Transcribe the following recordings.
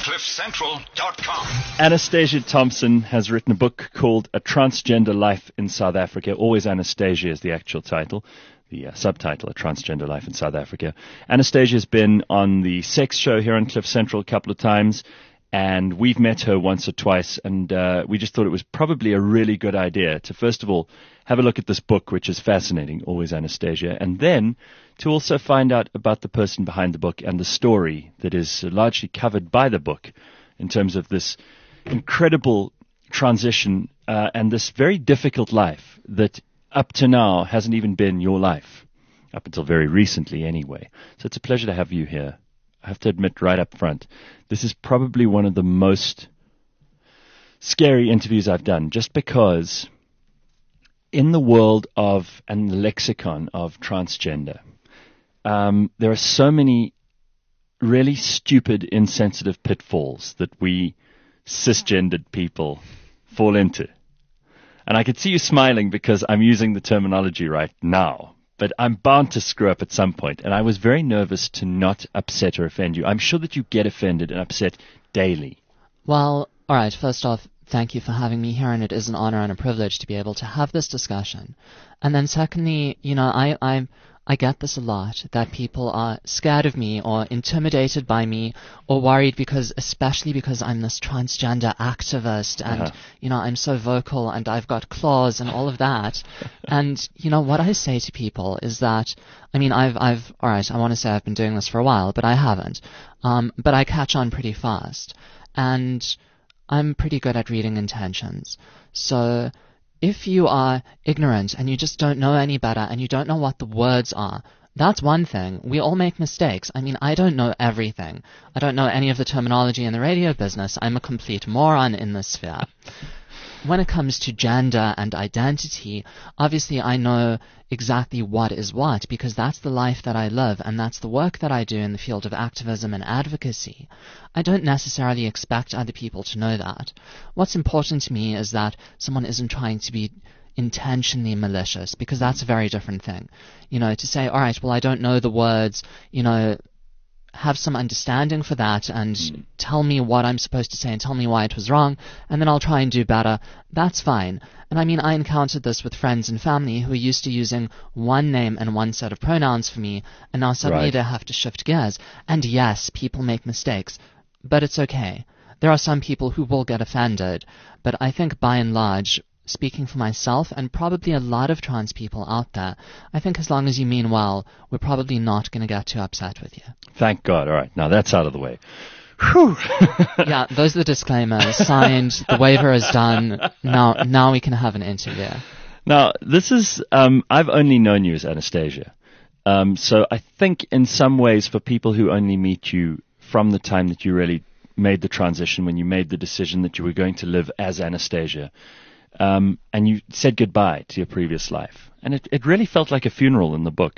CliffCentral.com. Anastasia Thompson has written a book called A Transgender Life in South Africa. Always Anastasia is the actual title. The subtitle, A Transgender Life in South Africa. Anastasia has been on the Sex Show here on Cliff Central a couple of times, and we've met her once or twice, and we just thought it was probably a really good idea to, first of all, have a look at this book, which is fascinating, Always Anastasia, and then to also find out about the person behind the book and the story that is largely covered by the book in terms of this incredible transition and this very difficult life that up to now hasn't even been your life, up until very recently anyway. So it's a pleasure to have you here. I have to admit right up front, this is probably one of the most scary interviews I've done, just because in the world of and the lexicon of transgender, there are so many really stupid, insensitive pitfalls that we cisgendered people fall into. And I could see you smiling because I'm using the terminology right now, but I'm bound to screw up at some point. And I was very nervous to not upset or offend you. I'm sure that you get offended and upset daily. Well, all right, first off, thank you for having me here, and it is an honor and a privilege to be able to have this discussion. And then secondly, you know, I get this a lot, that people are scared of me or intimidated by me or worried especially because I'm this transgender activist and, you know, I'm so vocal and I've got claws and all of that. And, you know, what I say to people is that, I mean, all right, I want to say I've been doing this for a while, but I haven't. But I catch on pretty fast. And I'm pretty good at reading intentions. So if you are ignorant and you just don't know any better and you don't know what the words are, that's one thing. We all make mistakes. I mean, I don't know everything. I don't know any of the terminology in the radio business. I'm a complete moron in this sphere. When it comes to gender and identity, obviously I know exactly what is what because that's the life that I live and that's the work that I do in the field of activism and advocacy. I don't necessarily expect other people to know that. What's important to me is that someone isn't trying to be intentionally malicious, because that's a very different thing. You know, to say, all right, well, I don't know the words, you know, have some understanding for that and tell me what I'm supposed to say and tell me why it was wrong, and then I'll try and do better. That's fine. And I mean, I encountered this with friends and family who are used to using one name and one set of pronouns for me, and now suddenly they have to shift gears. And yes, people make mistakes, but it's okay. There are some people who will get offended, but I think by and large, speaking for myself and probably a lot of trans people out there, I think as long as you mean well, we're probably not going to get too upset with you. Thank God. All right. Now that's out of the way. Whew. Yeah, those are the disclaimers. Signed. The waiver is done. Now we can have an interview. Now, this is, I've only known you as Anastasia. So I think in some ways for people who only meet you from the time that you really made the transition, when you made the decision that you were going to live as Anastasia, and you said goodbye to your previous life. And it really felt like a funeral in the book.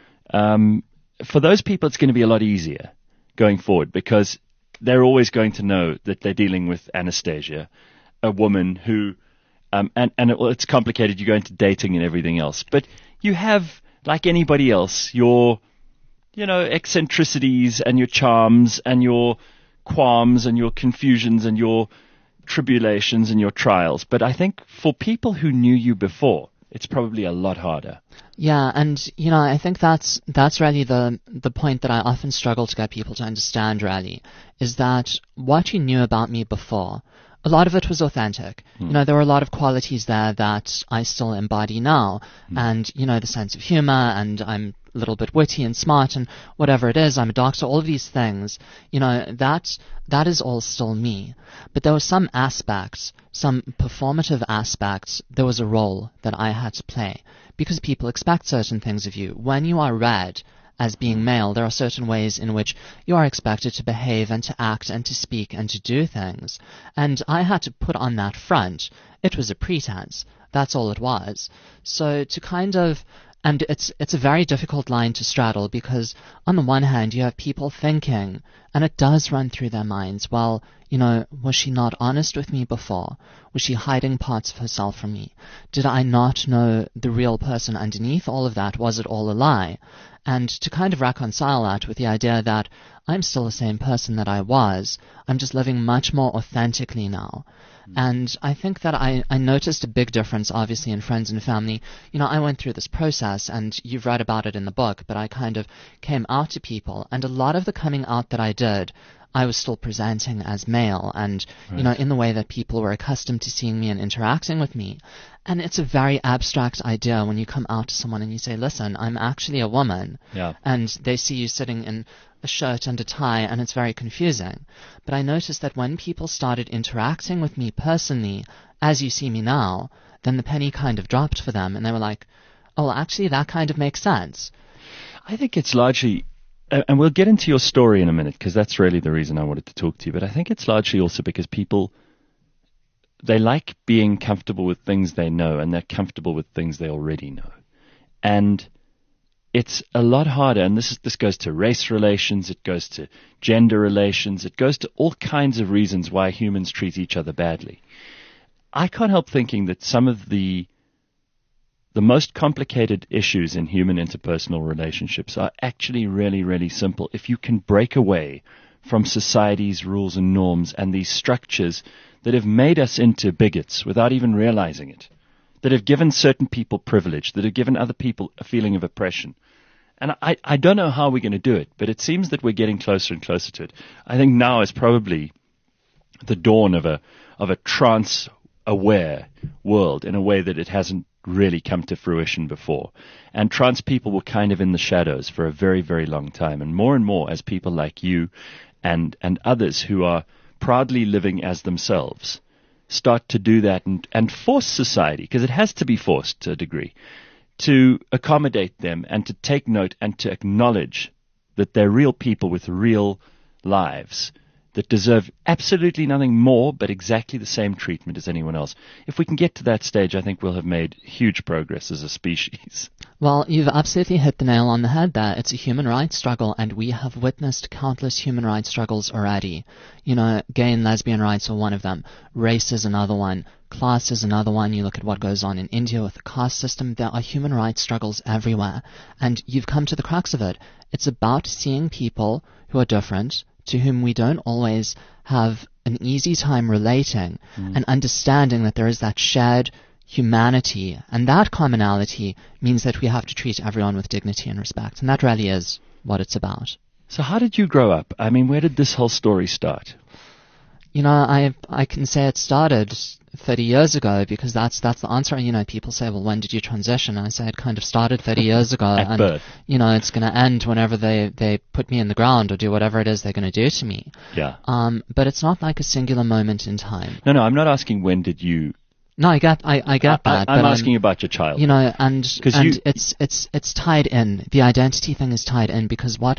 For those people, it's going to be a lot easier going forward because they're always going to know that they're dealing with Anastasia, a woman who, it's complicated. You go into dating and everything else. But you have, like anybody else, your, you know, eccentricities and your charms and your qualms and your confusions and your tribulations and your trials. But I think for people who knew you before, it's probably a lot harder. Yeah, and you know, I think that's really the point that I often struggle to get people to understand, really, is that what you knew about me before, a lot of it was authentic. You know, there were a lot of qualities there that I still embody now. And, you know, the sense of humor, and I'm a little bit witty and smart and whatever it is, I'm a doctor, all of these things, you know, that is all still me. But there were some aspects, some performative aspects, there was a role that I had to play. Because people expect certain things of you. When you are read as being male, there are certain ways in which you are expected to behave and to act and to speak and to do things. And I had to put on that front. It was a pretense. That's all it was. So to kind of... And it's a very difficult line to straddle because on the one hand you have people thinking, and it does run through their minds, well, you know, was she not honest with me before? Was she hiding parts of herself from me? Did I not know the real person underneath all of that? Was it all a lie? And to kind of reconcile that with the idea that I'm still the same person that I was. I'm just living much more authentically now. And I think that I noticed a big difference, obviously, in friends and family. You know, I went through this process, and you've read about it in the book, but I kind of came out to people, and a lot of the coming out that I did, I was still presenting as male, and, you know, in the way that people were accustomed to seeing me and interacting with me. And it's a very abstract idea when you come out to someone and you say, listen, I'm actually a woman. Yeah. And they see you sitting in a shirt and a tie, and it's very confusing. But I noticed that when people started interacting with me personally, as you see me now, then the penny kind of dropped for them, and they were like, oh, actually, that kind of makes sense. I think it's largely, and we'll get into your story in a minute, because that's really the reason I wanted to talk to you, but I think it's largely also because people, they like being comfortable with things they know, and they're comfortable with things they already know. And it's a lot harder, and this goes to race relations, it goes to gender relations, it goes to all kinds of reasons why humans treat each other badly. I can't help thinking that some of the most complicated issues in human interpersonal relationships are actually really, really simple if you can break away from society's rules and norms and these structures that have made us into bigots without even realizing it, that have given certain people privilege, that have given other people a feeling of oppression. And I don't know how we're going to do it, but it seems that we're getting closer and closer to it. I think now is probably the dawn of a trans-aware world in a way that it hasn't really come to fruition before. And trans people were kind of in the shadows for a very, very long time. And more as people like you and others who are proudly living as themselves start to do that and force society, because it has to be forced to a degree, to accommodate them and to take note and to acknowledge that they're real people with real lives that deserve absolutely nothing more but exactly the same treatment as anyone else. If we can get to that stage, I think we'll have made huge progress as a species. Well, you've absolutely hit the nail on the head there. It's a human rights struggle, and we have witnessed countless human rights struggles already. You know, gay and lesbian rights are one of them. Race is another one. Class is another one. You look at what goes on in India with the caste system. There are human rights struggles everywhere. And you've come to the crux of it. It's about seeing people who are different, to whom we don't always have an easy time relating, and understanding that there is that shared humanity, and that commonality means that we have to treat everyone with dignity and respect, and that really is what it's about. So how did you grow up? I mean, where did this whole story start? You know, I can say it started 30 years ago, because that's the answer. You know, people say, well, when did you transition? And I say it kind of started 30 years ago. At birth. You know, it's going to end whenever they put me in the ground or do whatever it is they're going to do to me. Yeah. But it's not like a singular moment in time. No, I'm not asking when did you... No, I get that. I'm asking about your child. You know, and it's tied in. The identity thing is tied in, because what...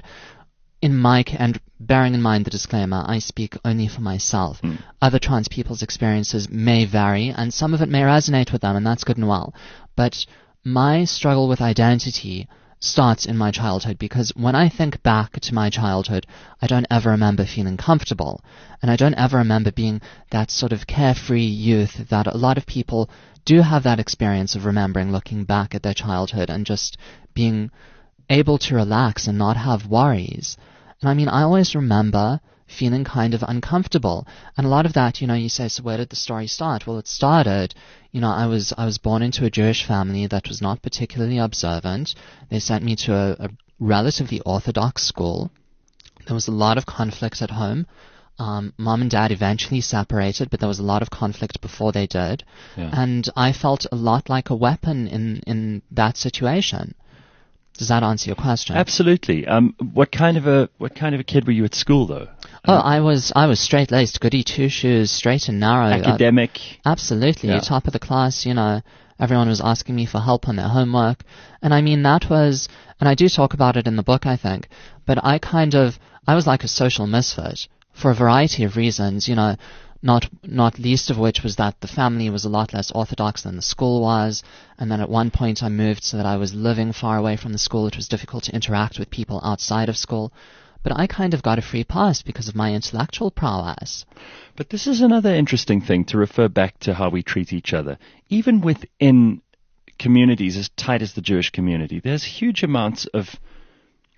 and bearing in mind the disclaimer, I speak only for myself. Other trans people's experiences may vary, and some of it may resonate with them, and that's good and well. But my struggle with identity starts in my childhood, because when I think back to my childhood, I don't ever remember feeling comfortable, and I don't ever remember being that sort of carefree youth that a lot of people do have that experience of remembering, looking back at their childhood and just being able to relax and not have worries. And I mean, I always remember feeling kind of uncomfortable. And a lot of that, you know, you say, so where did the story start? Well, it started, you know, I was born into a Jewish family that was not particularly observant. They sent me to a relatively orthodox school. There was a lot of conflict at home. Mom and Dad eventually separated, but there was a lot of conflict before they did. Yeah. And I felt a lot like a weapon in that situation. Does that answer your question? Absolutely. What kind of a kid were you at school, though? I was straight-laced, goody two-shoes, straight and narrow. Academic? Absolutely. Yeah. Top of the class, you know. Everyone was asking me for help on their homework. And I mean, that was, and I do talk about it in the book, I think, but I was like a social misfit for a variety of reasons, you know. Not least of which was that the family was a lot less orthodox than the school was, and then at one point I moved so that I was living far away from the school. It was difficult to interact with people outside of school. But I kind of got a free pass because of my intellectual prowess. But this is another interesting thing to refer back to how we treat each other. Even within communities as tight as the Jewish community, there's huge amounts of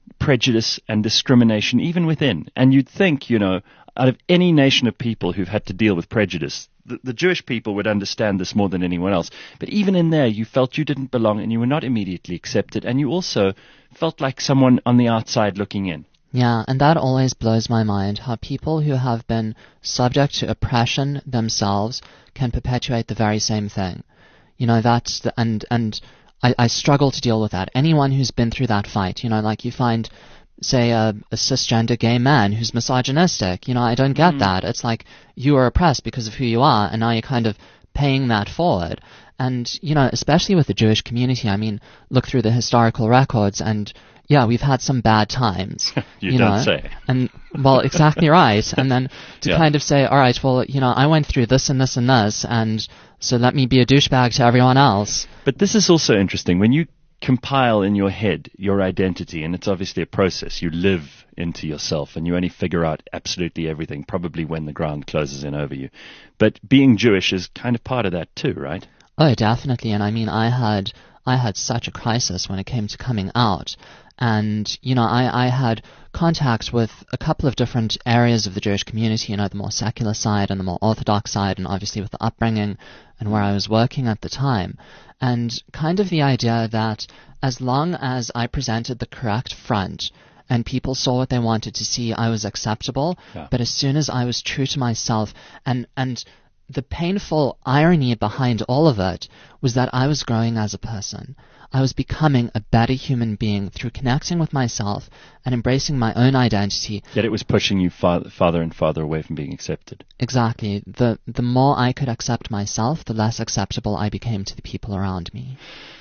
prejudice and discrimination even within. And you'd think, out of any nation of people who've had to deal with prejudice, the Jewish people would understand this more than anyone else. But even in there, you felt you didn't belong and you were not immediately accepted. And you also felt like someone on the outside looking in. Yeah, and that always blows my mind, how people who have been subject to oppression themselves can perpetuate the very same thing. That's and I struggle to deal with that. Anyone who's been through that fight, like you find, say, a cisgender gay man who's misogynistic. I don't get that. It's like you are oppressed because of who you are, and now you're kind of paying that forward. And, especially with the Jewish community, look through the historical records and, yeah, we've had some bad times. you don't say. And, well, exactly right. And then to kind of say, all right, well, I went through this and this and this, and so let me be a douchebag to everyone else. But this is also interesting. When you compile in your head your identity, and it's obviously a process, you live into yourself, and you only figure out absolutely everything, probably when the ground closes in over you. But being Jewish is kind of part of that too, right? Oh, definitely. And I had such a crisis when it came to coming out. And, I had contact with a couple of different areas of the Jewish community, the more secular side and the more orthodox side, and obviously with the upbringing and where I was working at the time. And kind of the idea that as long as I presented the correct front and people saw what they wanted to see, I was acceptable. Yeah. But as soon as I was true to myself, and the painful irony behind all of it was that I was growing as a person. I was becoming a better human being through connecting with myself and embracing my own identity. Yet it was pushing you farther and farther away from being accepted. Exactly. The more I could accept myself, the less acceptable I became to the people around me.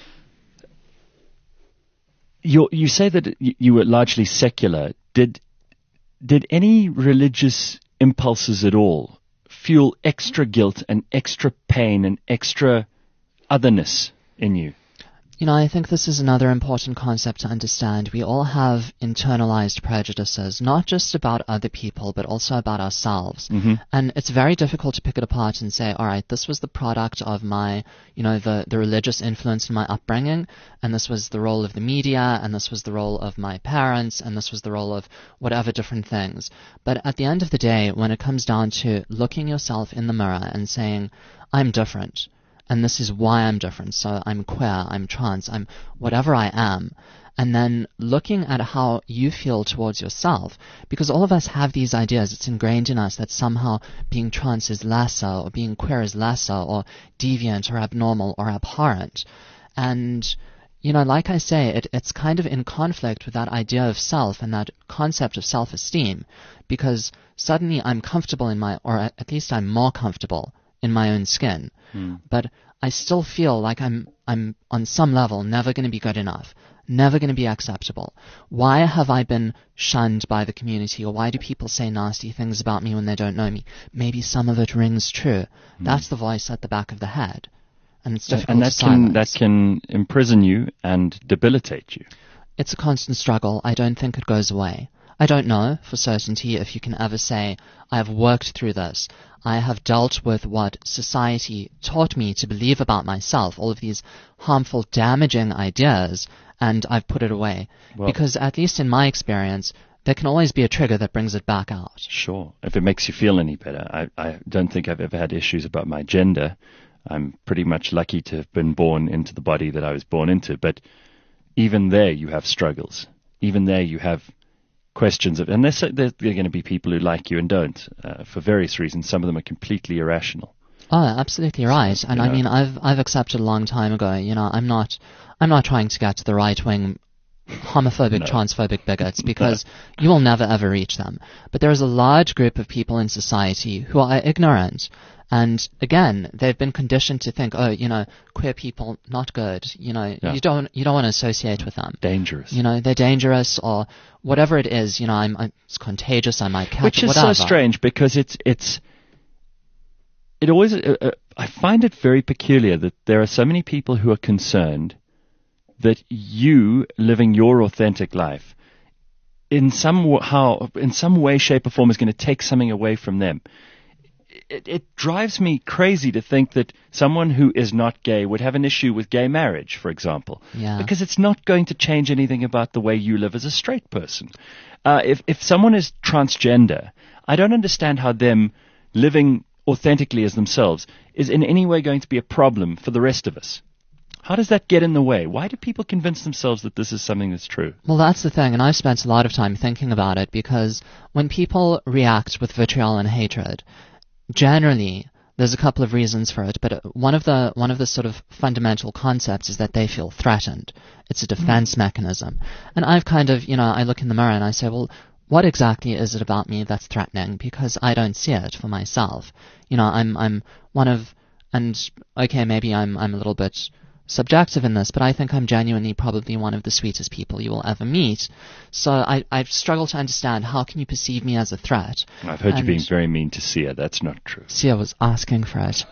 You say that you were largely secular. Did any religious impulses at all fuel extra guilt and extra pain and extra otherness in you? I think this is another important concept to understand. We all have internalized prejudices, not just about other people, but also about ourselves. Mm-hmm. And it's very difficult to pick it apart and say, all right, this was the product of my, the religious influence in my upbringing, and this was the role of the media, and this was the role of my parents, and this was the role of whatever different things. But at the end of the day, when it comes down to looking yourself in the mirror and saying, I'm different, and this is why I'm different. So I'm queer, I'm trans, I'm whatever I am. And then looking at how you feel towards yourself, because all of us have these ideas, it's ingrained in us that somehow being trans is lesser, or being queer is lesser, or deviant, or abnormal, or abhorrent. And, like I say, it's kind of in conflict with that idea of self and that concept of self-esteem, because suddenly I'm comfortable or at least I'm more comfortable in my own skin. But I still feel like I'm on some level never going to be good enough, never going to be acceptable. Why have I been shunned by the community, or why do people say nasty things about me when they don't know me? Maybe some of it rings true. That's the voice at the back of the head, and it's difficult to silence. That can imprison you and debilitate you. It's a constant struggle. I don't think it goes away. I don't know for certainty if you can ever say, I have worked through this. I have dealt with what society taught me to believe about myself, all of these harmful, damaging ideas, and I've put it away. Well, because at least in my experience, there can always be a trigger that brings it back out. Sure. If it makes you feel any better. I don't think I've ever had issues about my gender. I'm pretty much lucky to have been born into the body that I was born into. But even there you have struggles. Even there you have questions of, and there are going to be people who like you and don't, for various reasons. Some of them are completely irrational. Oh, absolutely right. And I've accepted a long time ago. I'm not trying to get to the right wing homophobic, transphobic bigots, because you will never ever reach them. But there is a large group of people in society who are ignorant. And again, they've been conditioned to think, queer people, not good. You don't want to associate with them. Dangerous. They're dangerous, or whatever it is. It's contagious. I might catch it. Which is whatever. So strange, because it always. I find it very peculiar that there are so many people who are concerned that you living your authentic life in some way, shape, or form is going to take something away from them. it drives me crazy to think that someone who is not gay would have an issue with gay marriage, for example. Yeah. Because it's not going to change anything about the way you live as a straight person. If someone is transgender, I don't understand how them living authentically as themselves is in any way going to be a problem for the rest of us. How does that get in the way? Why do people convince themselves that this is something that's true? Well, that's the thing, and I've spent a lot of time thinking about it, because when people react with vitriol and hatred, generally there's a couple of reasons for it, but one of the sort of fundamental concepts is that they feel threatened. It's a defense mechanism. And I've kind of, I look in the mirror and I say, well, what exactly is it about me that's threatening? Because I don't see it for myself. I'm one of, and okay, maybe I'm a little bit subjective in this, but I think I'm genuinely probably one of the sweetest people you will ever meet. So I've struggled to understand, how can you perceive me as a threat? I've heard you being very mean to Sia. That's not true. Sia was asking for it.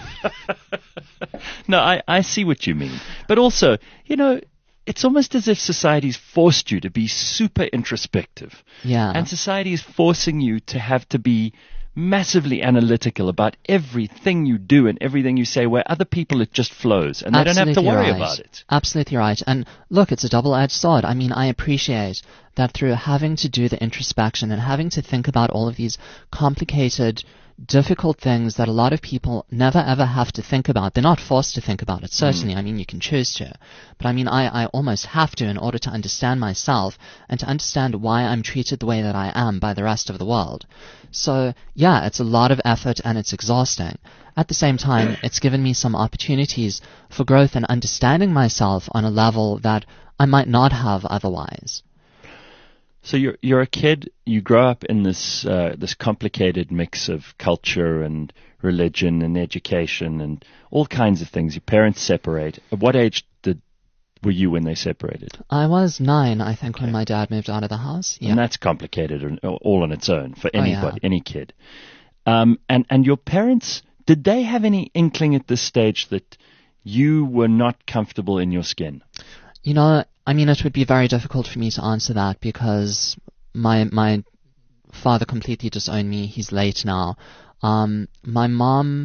No, I see what you mean. But also, it's almost as if society's forced you to be super introspective. Yeah. And society is forcing you to have to be massively analytical about everything you do and everything you say, where other people it just flows and they don't have to worry about it. Absolutely right. And look, it's a double-edged sword. I mean, I appreciate that through having to do the introspection and having to think about all of these complicated, difficult things that a lot of people never ever have to think about. They're not forced to think about it, certainly. I mean, you can choose to. But I mean, I almost have to in order to understand myself and to understand why I'm treated the way that I am by the rest of the world. So, yeah, it's a lot of effort and it's exhausting. At the same time, it's given me some opportunities for growth and understanding myself on a level that I might not have otherwise. So you're a kid. You grow up in this complicated mix of culture and religion and education and all kinds of things. Your parents separate. At what age were you when they separated? I was 9, I think, when my dad moved out of the house. Yeah. And that's complicated all on its own for anybody, any kid. And your parents, did they have any inkling at this stage that you were not comfortable in your skin? I mean, it would be very difficult for me to answer that, because my father completely disowned me. He's late now. My mom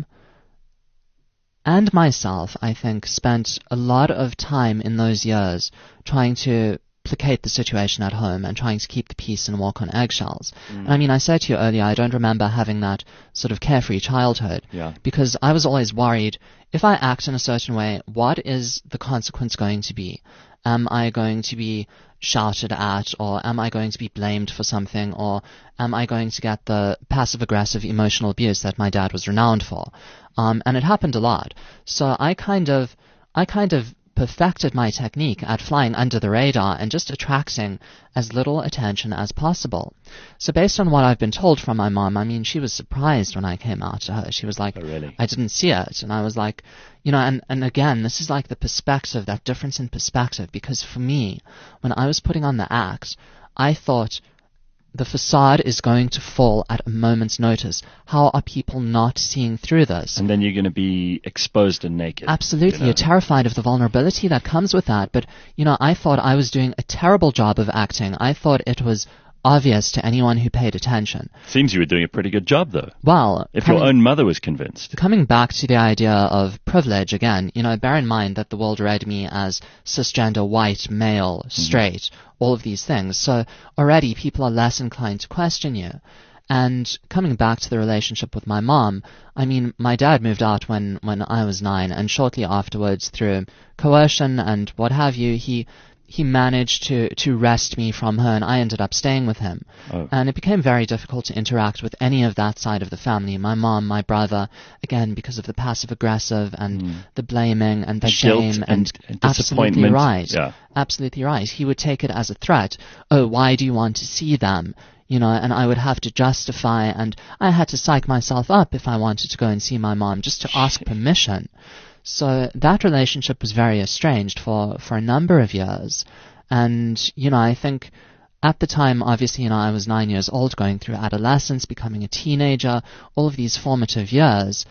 and myself, I think, spent a lot of time in those years trying to placate the situation at home and trying to keep the peace and walk on eggshells. And I mean, I said to you earlier, I don't remember having that sort of carefree childhood, because I was always worried, if I act in a certain way, what is the consequence going to be? Am I going to be shouted at, or am I going to be blamed for something, or am I going to get the passive-aggressive emotional abuse that my dad was renowned for? And it happened a lot. So I kind of perfected my technique at flying under the radar and just attracting as little attention as possible. So based on what I've been told from my mom, I mean, she was surprised when I came out to her. She was like, "Oh, really? I didn't see it." And I was like, and again, this is like the perspective, that difference in perspective, because for me, when I was putting on the act, I thought, the facade is going to fall at a moment's notice. How are people not seeing through this? And then you're going to be exposed and naked. Absolutely. You're terrified of the vulnerability that comes with that. But, I thought I was doing a terrible job of acting. I thought it was obvious to anyone who paid attention. Seems you were doing a pretty good job, though. Well, if your own mother was convinced. Coming back to the idea of privilege again, bear in mind that the world read me as cisgender, white, male, straight, all of these things. So already people are less inclined to question you. And coming back to the relationship with my mom, I mean, my dad moved out when I was 9, and shortly afterwards, through coercion and what have you, he managed to wrest me from her, and I ended up staying with him. Oh. And it became very difficult to interact with any of that side of the family. My mom, my brother, again, because of the passive-aggressive and the blaming and the shame and disappointment. Absolutely right. Yeah. Absolutely right. He would take it as a threat. Oh, why do you want to see them? And I would have to justify, and I had to psych myself up if I wanted to go and see my mom, just to ask permission. So that relationship was very estranged for a number of years. And, I think at the time, obviously, I was 9 years old, going through adolescence, becoming a teenager, all of these formative years.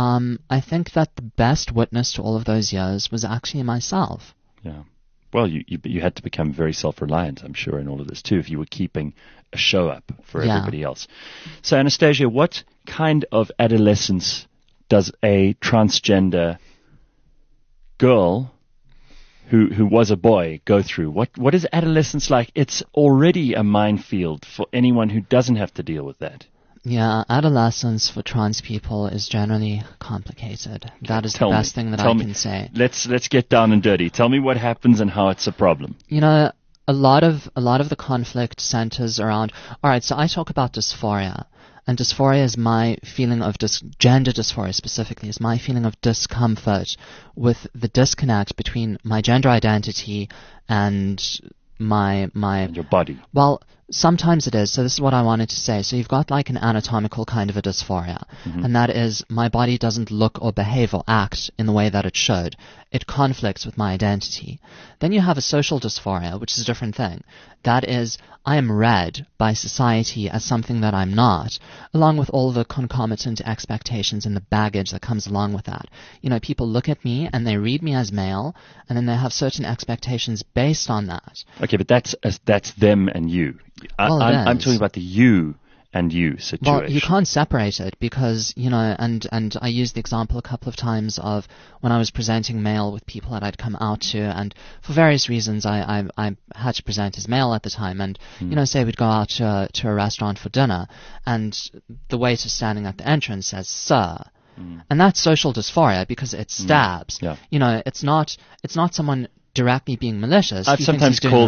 I think that the best witness to all of those years was actually myself. Yeah. Well, you had to become very self-reliant, I'm sure, in all of this too, if you were keeping a show up for everybody else. So, Anastasia, what kind of adolescence does a transgender girl who was a boy go through? What is adolescence like? It's already a minefield for anyone who doesn't have to deal with that. Yeah, adolescence for trans people is generally complicated. That is the best thing that I can say. Let's get down and dirty. Tell me what happens and how it's a problem. You know, a lot of the conflict centers around. All right, so I talk about dysphoria. And dysphoria is my feeling of gender dysphoria specifically is my feeling of discomfort with the disconnect between my gender identity and my and your body. Well, sometimes it is. So this is what I wanted to say. So you've got like an anatomical kind of a dysphoria, and that is my body doesn't look or behave or act in the way that it should. It conflicts with my identity. Then you have a social dysphoria, which is a different thing. That is, I am read by society as something that I'm not, along with all the concomitant expectations and the baggage that comes along with that. You know, people look at me and they read me as male, and then they have certain expectations based on that. Okay, but that's them and you. I'm talking about the you and you situation. Well, you can't separate it because, you know, and I used the example a couple of times of when I was presenting male with people that I'd come out to, and for various reasons I had to present as male at the time, and, you know, say we'd go out to a restaurant for dinner, and the waiter standing at the entrance says, "Sir." And that's social dysphoria because it stabs. Yeah. You know, it's not someone directly being malicious. I've sometimes called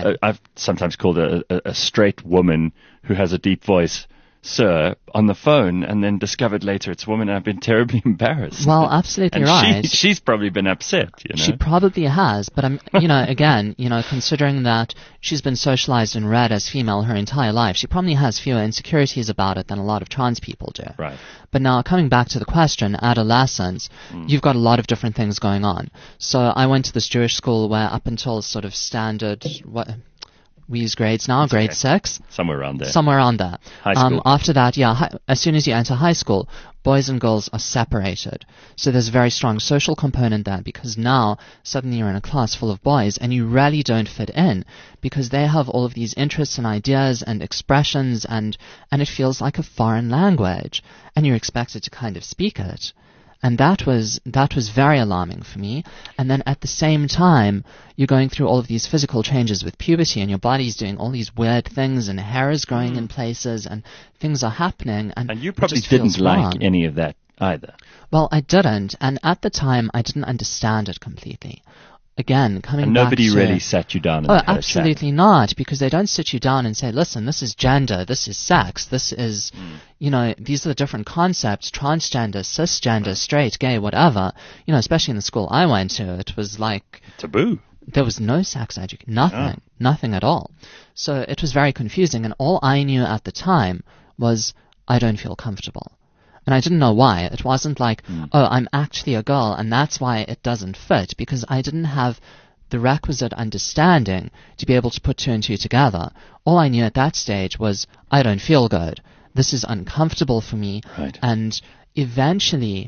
a straight woman who has a deep voice, "Sir," on the phone, and then discovered later it's a woman, and I've been terribly embarrassed. Well, absolutely and right. She's probably been upset, you know. She probably has, but I'm, you know, again, you know, considering that she's been socialized and read as female her entire life, she probably has fewer insecurities about it than a lot of trans people do. Right. But now, coming back to the question, adolescence, you've got a lot of different things going on. So I went to this Jewish school where up until sort of standard, we use grades now, grade 6. Somewhere around there. High school. After that, as soon as you enter high school, boys and girls are separated. So there's a very strong social component there because now suddenly you're in a class full of boys and you really don't fit in because they have all of these interests and ideas and expressions and it feels like a foreign language and you're expected to kind of speak it. And that was very alarming for me. And then at the same time, you're going through all of these physical changes with puberty, and your body's doing all these weird things, and hair is growing in places, and things are happening. And you probably didn't like any of that either. Well, I didn't. And at the time, I didn't understand it completely. Again, coming and back nobody to... really sat you down and had a chat. Absolutely not, because they don't sit you down and say, listen, this is gender, this is sex, this is, you know, these are the different concepts, transgender, cisgender, straight, gay, whatever. You know, especially in the school I went to, it was like... taboo. There was no sex education, nothing at all. So it was very confusing, and all I knew at the time was, I don't feel comfortable. And I didn't know why. It wasn't like, oh, I'm actually a girl, and that's why it doesn't fit, because I didn't have the requisite understanding to be able to put two and two together. All I knew at that stage was, I don't feel good. This is uncomfortable for me. Right. And eventually,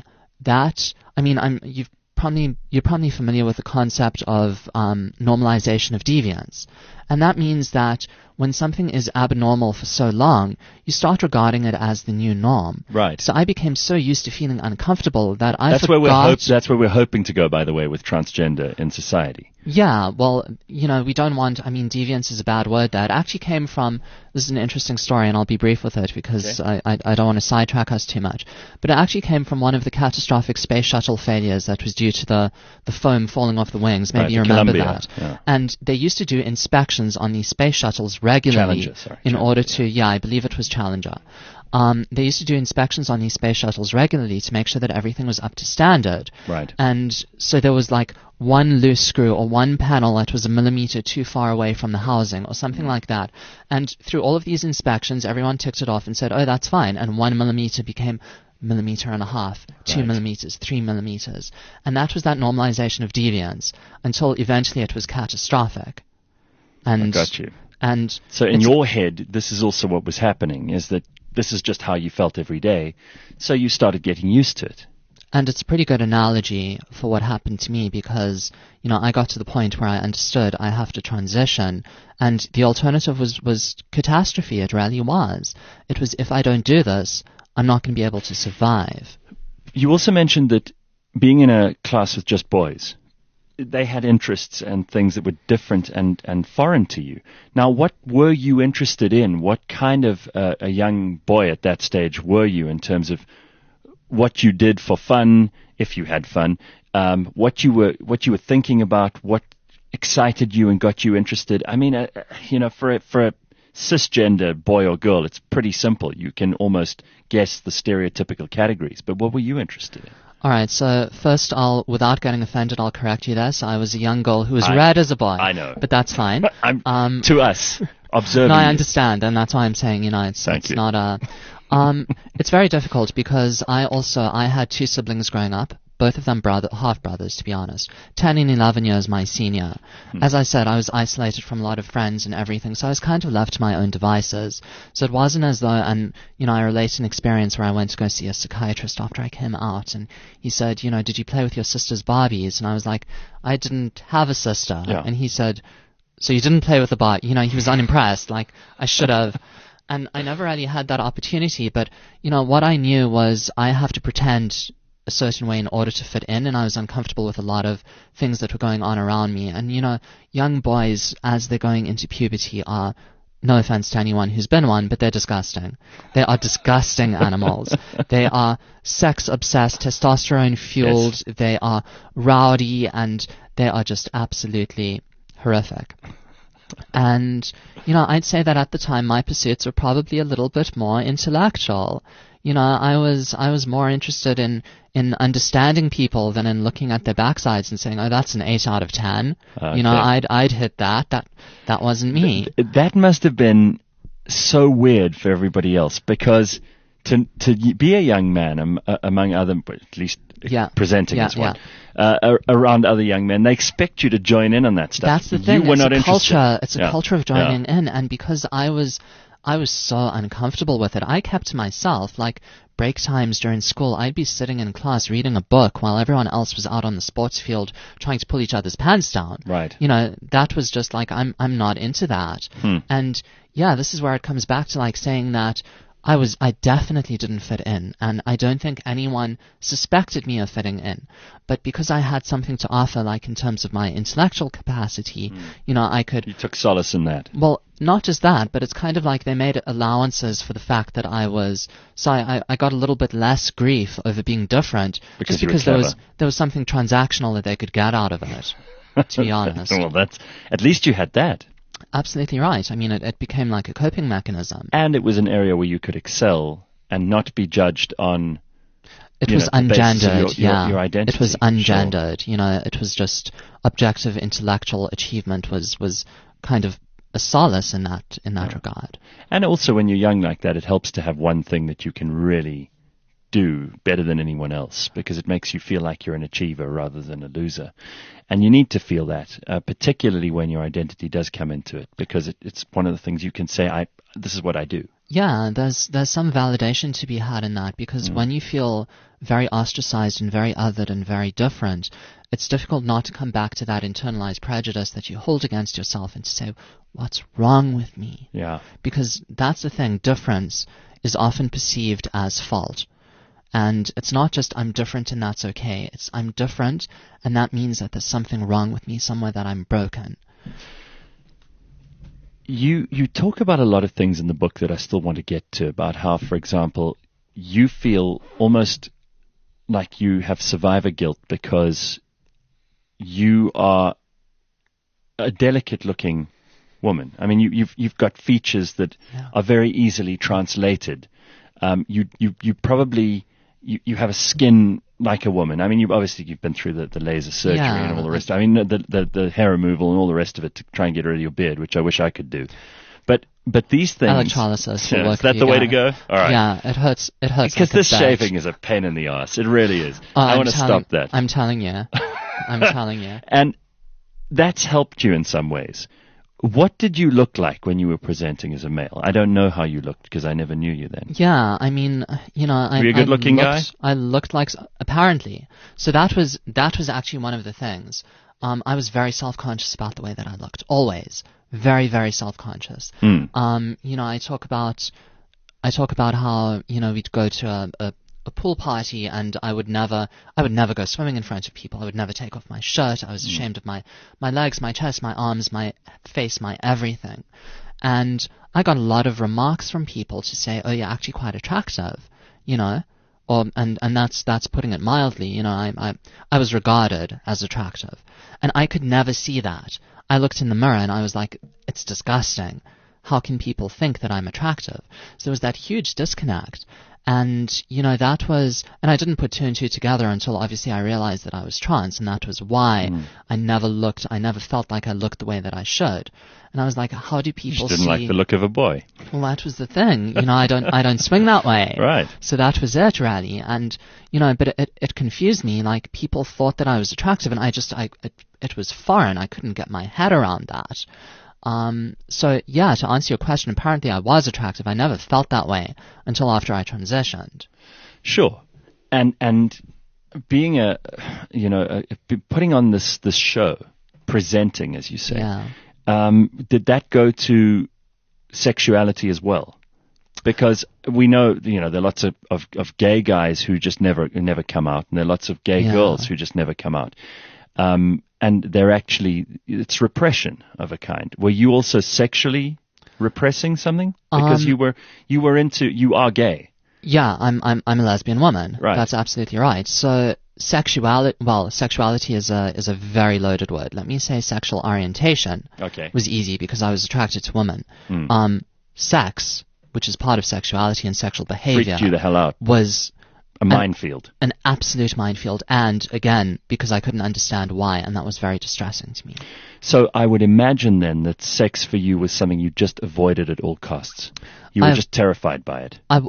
you're probably familiar with the concept of normalization of deviance. And that means that when something is abnormal for so long, you start regarding it as the new norm. Right. So I became so used to feeling uncomfortable that I forgot... That's where we're hoping to go, by the way, with transgender in society. Yeah, well, you know, we don't want... deviance is a bad word there. It actually came from... This is an interesting story, and I'll be brief with it because I don't want to sidetrack us too much. But it actually came from one of the catastrophic space shuttle failures that was due to the foam falling off the wings. Maybe you remember that. Yeah. And they used to do inspections on these space shuttles regularly in order to... I believe it was Challenger. They used to do inspections on these space shuttles regularly to make sure that everything was up to standard. Right. And so there was like one loose screw or one panel that was a millimeter too far away from the housing or something like that. And through all of these inspections, everyone ticked it off and said, oh, that's fine. And 1 millimeter became 1.5 millimeters, 2 millimeters, 3 millimeters. And that was that normalization of deviance until eventually it was catastrophic. And I got you. And so in your head, this is also what was happening, is that this is just how you felt every day, so you started getting used to it. And it's a pretty good analogy for what happened to me because, you know, I got to the point where I understood I have to transition, and the alternative was catastrophe. It really was. It was, if I don't do this, I'm not going to be able to survive. You also mentioned that being in a class with just boys, they had interests and things that were different and foreign to you. Now, what were you interested in? What kind of a young boy at that stage were you in terms of what you did for fun, if you had fun, what you were thinking about, what excited you and got you interested? I mean, for a cisgender boy or girl, it's pretty simple. You can almost guess the stereotypical categories. But what were you interested in? All right, so first, without getting offended, I'll correct you there. So I was a young girl who was read as a boy. I know. But that's fine. To us, observing No, I you. understand, and that's why I'm saying, it's not a... it's very difficult because I had two siblings growing up, both of them half-brothers, to be honest. 10 and 11 years my senior. As I said, I was isolated from a lot of friends and everything, so I was kind of left to my own devices. So it wasn't as though, I relate an experience where I went to go see a psychiatrist after I came out, and he said, did you play with your sister's Barbies? And I was like, I didn't have a sister. Yeah. And he said, so you didn't play with the Barbie? He was unimpressed, like, I should have. And I never really had that opportunity, but, what I knew was I have to pretend a certain way in order to fit in, and I was uncomfortable with a lot of things that were going on around me. And, young boys, as they're going into puberty, are, no offense to anyone who's been one, but they're disgusting. They are disgusting animals. They are sex-obsessed, testosterone-fueled, yes. They are rowdy, and they are just absolutely horrific. And, I'd say that at the time my pursuits were probably a little bit more intellectual. I was more interested in understanding people than in looking at their backsides and saying, oh, that's an 8 out of 10. Okay. I'd hit that. That wasn't me. That must have been so weird for everybody else, because to be a young man among other, at least presenting as one, around other young men, they expect you to join in on that stuff. That's the thing. You were not interested. It's a culture of joining in, and because I was so uncomfortable with it, I kept to myself. Like, break times during school, I'd be sitting in class reading a book while everyone else was out on the sports field trying to pull each other's pants down. Right. That was just like, I'm not into that. And this is where it comes back to like saying that I definitely didn't fit in, and I don't think anyone suspected me of fitting in. But because I had something to offer, like in terms of my intellectual capacity, I could... You took solace in that. Well, not just that, but it's kind of like they made allowances for the fact that I was... So I got a little bit less grief over being different, because there was something transactional that they could get out of it, to be honest. Well, at least you had that. Absolutely right. I mean, it became like a coping mechanism. And it was an area where you could excel and not be judged on... It was ungendered, your identity. It was ungendered. Sure. It was just objective intellectual achievement was kind of a solace in that regard. And also when you're young like that, it helps to have one thing that you can really do better than anyone else, because it makes you feel like you're an achiever rather than a loser. And you need to feel that, particularly when your identity does come into it, because it's one of the things you can say, this is what I do. Yeah, there's some validation to be had in that, because when you feel very ostracized and very othered and very different, it's difficult not to come back to that internalized prejudice that you hold against yourself and to say, what's wrong with me? Yeah. Because that's the thing, difference is often perceived as fault. And it's not just I'm different and that's okay. It's I'm different and that means that there's something wrong with me, somewhere that I'm broken. You talk about a lot of things in the book that I still want to get to, about how, for example, you feel almost like you have survivor guilt because you are a delicate-looking woman. I mean, you've got features that are very easily translated. You probably have a skin like a woman. I mean, you've been through the laser surgery and all the rest. I mean, the hair removal and all the rest of it to try and get rid of your beard, which I wish I could do. But these things... Electrolysis will work. Is that the way to go? All right. Yeah, it hurts. Because like this shaving is a pain in the ass. It really is. I want to stop that. I'm telling you. I'm telling you. And that's helped you in some ways. What did you look like when you were presenting as a male? I don't know how you looked because I never knew you then. Yeah, I mean, were you a good-looking guy? I looked like, apparently. So that was actually one of the things. I was very self-conscious about the way that I looked. Always. Very, very self-conscious. I talk about I talk about how, we'd go to a pool party, and I would never go swimming in front of people. I would never take off my shirt. I was ashamed of my legs, my chest, my arms, my face, my everything. And I got a lot of remarks from people to say, "Oh, you're actually quite attractive," and that's putting it mildly. I was regarded as attractive, and I could never see that. I looked in the mirror and I was like, it's disgusting. How can people think that I'm attractive? So there was that huge disconnect. And, that was, and I didn't put two and two together until obviously I realized that I was trans, and that was why I never felt like I looked the way that I should. And I was like, how do people you didn't like the look of a boy. Well, that was the thing. I don't swing that way. Right. So that was it, really. And, but it confused me. Like, people thought that I was attractive, and it was foreign. I couldn't get my head around that. So yeah, to answer your question, apparently I was attractive. I never felt that way until after I transitioned. Sure. And being putting on this show, presenting, as you say, did that go to sexuality as well? Because we know, there are lots of gay guys who just never come out, and there are lots of gay girls who just never come out. And it's repression of a kind. Were you also sexually repressing something? Because you are gay. Yeah, I'm a lesbian woman. Right. That's absolutely right. So sexuality is a very loaded word. Let me say sexual orientation was easy because I was attracted to women. Sex, which is part of sexuality and sexual behavior, freaked you the hell out. Was a minefield. An absolute minefield. And again, because I couldn't understand why, and that was very distressing to me. So I would imagine then that sex for you was something you just avoided at all costs. You were just terrified by it. I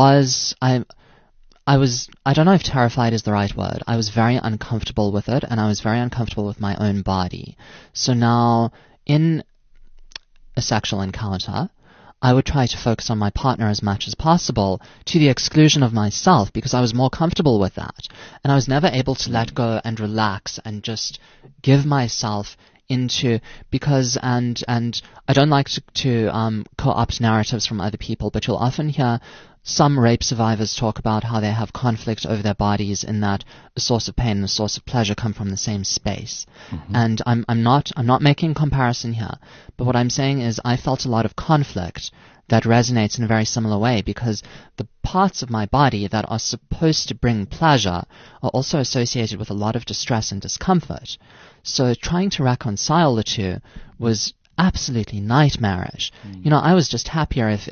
don't know if terrified is the right word. I was very uncomfortable with it, and I was very uncomfortable with my own body. So now, in a sexual encounter, I would try to focus on my partner as much as possible, to the exclusion of myself, because I was more comfortable with that. And I was never able to let go and relax and just give myself into, because, and I don't like to co-opt narratives from other people, but you'll often hear some rape survivors talk about how they have conflict over their bodies, in that a source of pain and a source of pleasure come from the same space. And I'm not making a comparison here, but what I'm saying is I felt a lot of conflict that resonates in a very similar way, because the parts of my body that are supposed to bring pleasure are also associated with a lot of distress and discomfort. So trying to reconcile the two was absolutely nightmarish. I was just happier if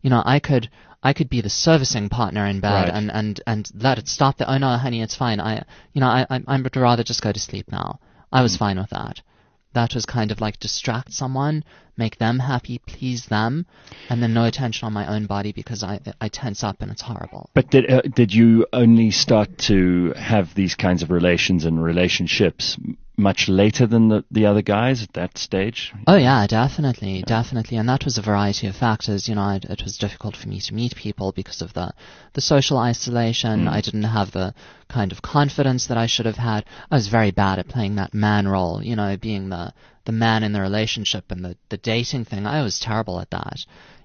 I could be the servicing partner in bed, right, and let it stop there. Oh no, honey, it's fine. I would rather just go to sleep now. I was fine with that. That was kind of like distract someone, make them happy, please them, and then no attention on my own body, because I tense up and it's horrible. But did you only start to have these kinds of relations and relationships much later than the other guys at that stage? Oh yeah, definitely. And that was a variety of factors. It was difficult for me to meet people because of the social isolation. I didn't have the kind of confidence that I should have had. I was very bad at playing that man role, being the man in the relationship and the dating thing. I was terrible at that.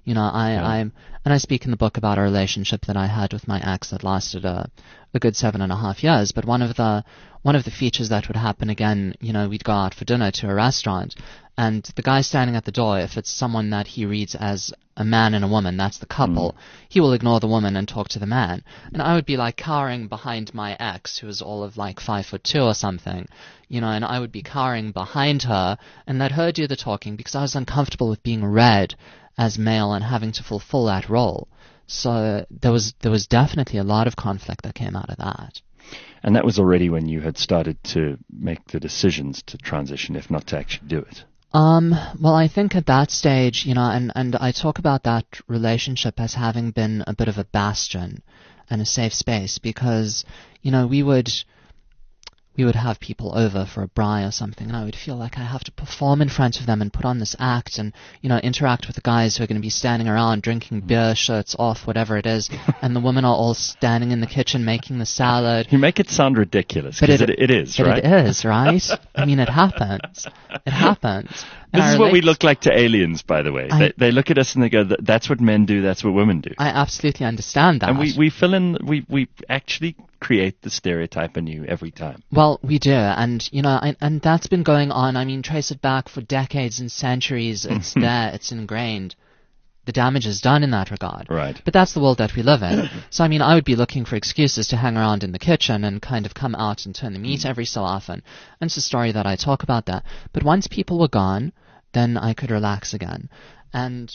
I speak in the book about a relationship that I had with my ex that lasted a good 7.5 years. But one of the features that would happen again, we'd go out for dinner to a restaurant, and the guy standing at the door, if it's someone that he reads as a man and a woman, that's the couple, he will ignore the woman and talk to the man. And I would be like cowering behind my ex, who was all of like 5'2" or something, and I would be cowering behind her and let her do the talking, because I was uncomfortable with being read as male and having to fulfill that role. So there was definitely a lot of conflict that came out of that. And that was already when you had started to make the decisions to transition, if not to actually do it. Well, I think at that stage, and I talk about that relationship as having been a bit of a bastion and a safe space, because, we we would have people over for a braai or something, and I would feel like I have to perform in front of them and put on this act and, interact with the guys who are going to be standing around drinking beer, shirts off, whatever it is, and the women are all standing in the kitchen making the salad. You make it sound ridiculous, because it is, but right? It is, right? I mean, it happens. It happens. This is what we look like to aliens, by the way. They look at us and they go, that's what men do, that's what women do. I absolutely understand that. And we fill in, we actually create the stereotype anew every time. Well, we do, and and that's been going on. I mean, trace it back for decades and centuries. It's there, it's ingrained. The damage is done in that regard. Right. But that's the world that we live in. So, I mean, I would be looking for excuses to hang around in the kitchen and kind of come out and turn the meat every so often. And it's a story that I talk about that. But once people were gone, then I could relax again. And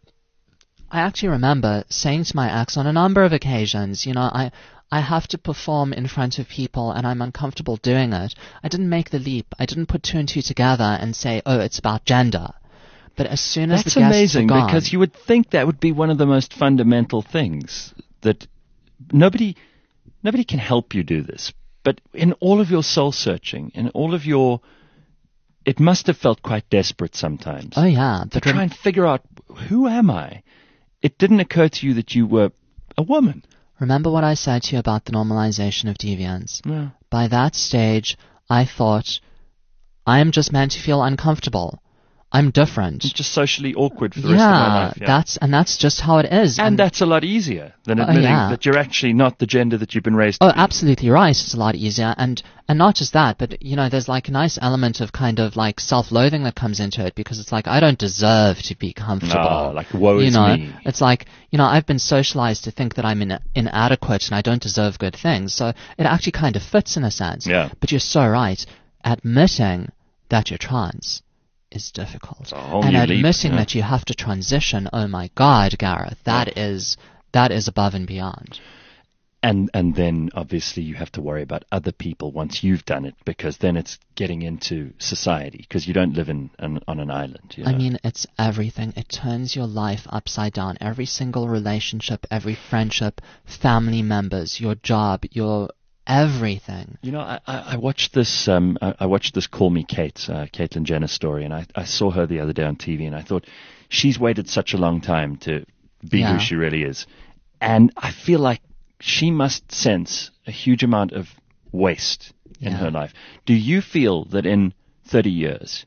I actually remember saying to my ex on a number of occasions, I have to perform in front of people and I'm uncomfortable doing it. I didn't make the leap. I didn't put two and two together and say, oh, it's about gender. But as soon as That's the guests amazing, were gone, because you would think that would be one of the most fundamental things, that nobody can help you do this. But in all of your soul searching, in all of your, it must have felt quite desperate sometimes. Oh yeah, to try and figure out, who am I? It didn't occur to you that you were a woman. Remember what I said to you about the normalization of deviance? Yeah. By that stage, I thought, I am just meant to feel uncomfortable. I'm different. It's just socially awkward for the rest of my life. Yeah, that's just how it is. And that's a lot easier than admitting that you're actually not the gender that you've been raised to be. Absolutely right. It's a lot easier. And not just that, but, there's like a nice element of kind of like self-loathing that comes into it, because it's like, I don't deserve to be comfortable. Oh, like, woe is me. It's like, I've been socialized to think that I'm inadequate and I don't deserve good things. So it actually kind of fits in a sense. Yeah. But you're so right. Admitting that you're trans is difficult. And admitting that you have to transition, oh my God, Gareth, that is above and beyond. And then obviously you have to worry about other people once you've done it, because then it's getting into society, because you don't live on an island. I mean, it's everything. It turns your life upside down. Every single relationship, every friendship, family members, your job, your everything. I watched this. I watched this Call Me Kate, Caitlyn Jenner story, and I saw her the other day on TV, and I thought, she's waited such a long time to be who she really is, and I feel like she must sense a huge amount of waste in her life. Do you feel that in 30 years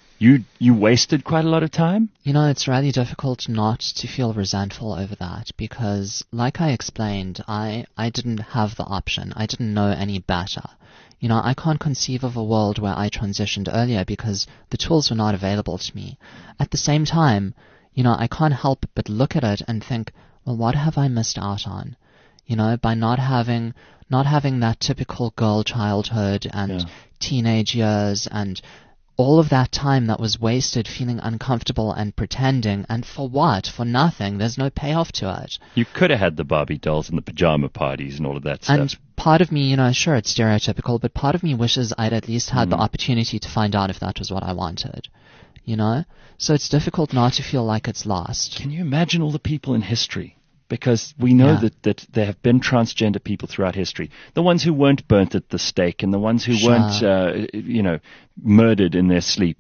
you wasted quite a lot of time? It's really difficult not to feel resentful over that, because, like I explained, I didn't have the option. I didn't know any better. I can't conceive of a world where I transitioned earlier because the tools were not available to me. At the same time, I can't help but look at it and think, well, what have I missed out on? By not having that typical girl childhood and teenage years and all of that time that was wasted feeling uncomfortable and pretending, and for what? For nothing. There's no payoff to it. You could have had the Barbie dolls and the pajama parties and all of that stuff. And part of me, sure, it's stereotypical, but part of me wishes I'd at least had the opportunity to find out if that was what I wanted. So it's difficult not to feel like it's lost. Can you imagine all the people in history? Because we know that there have been transgender people throughout history. The ones who weren't burnt at the stake, and the ones who weren't, murdered in their sleep,